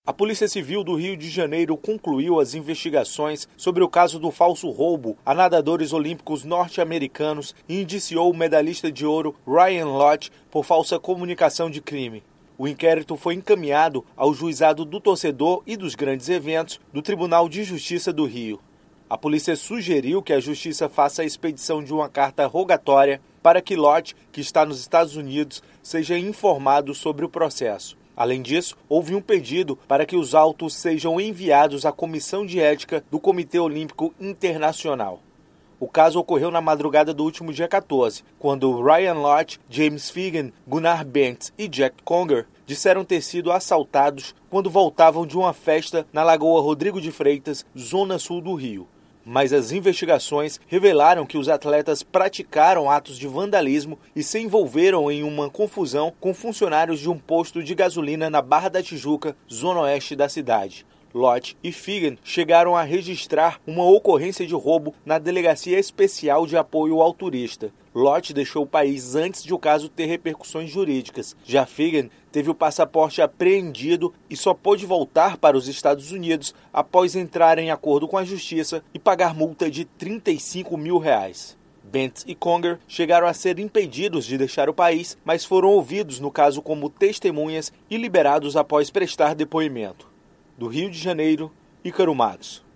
A Polícia Civil do Rio de Janeiro concluiu as investigações sobre o caso do falso roubo a nadadores olímpicos norte-americanos e indiciou o medalhista de ouro Ryan Lochte por falsa comunicação de crime. O inquérito foi encaminhado ao Juizado do Torcedor e dos Grandes Eventos do Tribunal de Justiça do Rio. A polícia sugeriu que a Justiça faça a expedição de uma carta rogatória para que Lochte, que está nos Estados Unidos, seja informado sobre o processo. Além disso, houve um pedido para que os autos sejam enviados à Comissão de Ética do Comitê Olímpico Internacional. O caso ocorreu na madrugada do último dia 14, quando Ryan Lochte, James Fegan, Gunnar Bentz e Jack Conger disseram ter sido assaltados quando voltavam de uma festa na Lagoa Rodrigo de Freitas, zona sul do Rio. Mas as investigações revelaram que os atletas praticaram atos de vandalismo e se envolveram em uma confusão com funcionários de um posto de gasolina na Barra da Tijuca, zona oeste da cidade. Lochte e Fegan chegaram a registrar uma ocorrência de roubo na Delegacia Especial de Apoio ao Turista. Lochte deixou o país antes de o caso ter repercussões jurídicas. Já Fegan teve o passaporte apreendido e só pôde voltar para os Estados Unidos após entrar em acordo com a Justiça e pagar multa de R$35 mil. Bentz e Conger chegaram a ser impedidos de deixar o país, mas foram ouvidos no caso como testemunhas e liberados após prestar depoimento. Do Rio de Janeiro, Ícaro Matos.